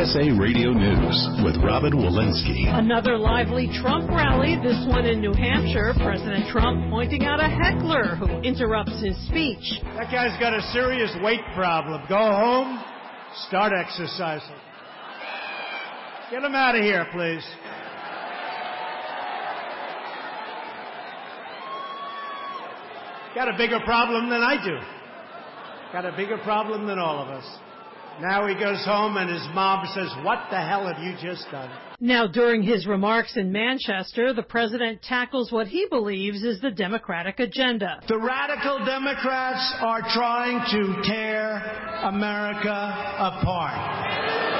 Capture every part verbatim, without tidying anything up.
S A Radio News with Robin Walensky. Another lively Trump rally, this one in New Hampshire. President Trump pointing out a heckler who interrupts his speech. That guy's got a serious weight problem. Go home, start exercising. Get him out of here, please. Got a bigger problem than I do. Got a bigger problem than all of us. Now he goes home and his mom says, "What the hell have you just done?" Now, during his remarks in Manchester, the president tackles what he believes is the Democratic agenda. The radical Democrats are trying to tear America apart.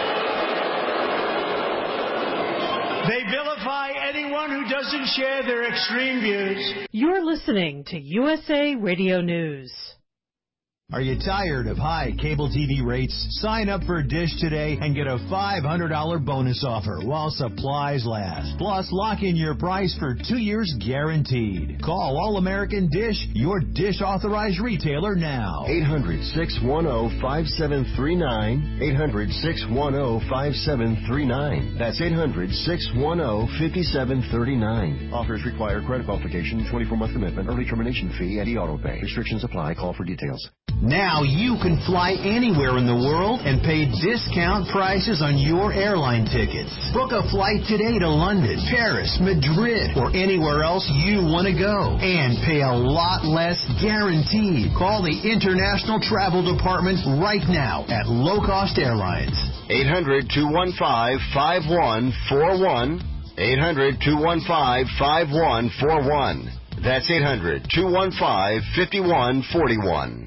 They vilify anyone who doesn't share their extreme views. You're listening to U S A Radio News. Are you tired of high cable T V rates? Sign up for Dish today and get a five hundred dollars bonus offer while supplies last. Plus, lock in your price for two years guaranteed. Call All-American Dish, your Dish authorized retailer now. eight hundred, six one zero, five seven three nine. eight hundred, six one zero, five seven three nine. That's eight hundred, six one zero, five seven three nine. Offers require credit qualification, twenty-four month commitment, early termination fee, and e-auto pay. Restrictions apply. Call for details. Now you can fly anywhere in the world and pay discount prices on your airline tickets. Book a flight today to London, Paris, Madrid, or anywhere else you want to go. And pay a lot less guaranteed. Call the International Travel Department right now at Low Cost Airlines. eight hundred, two one five, five one four one. eight hundred, two one five, five one four one. That's eight hundred, two one five, five one four one.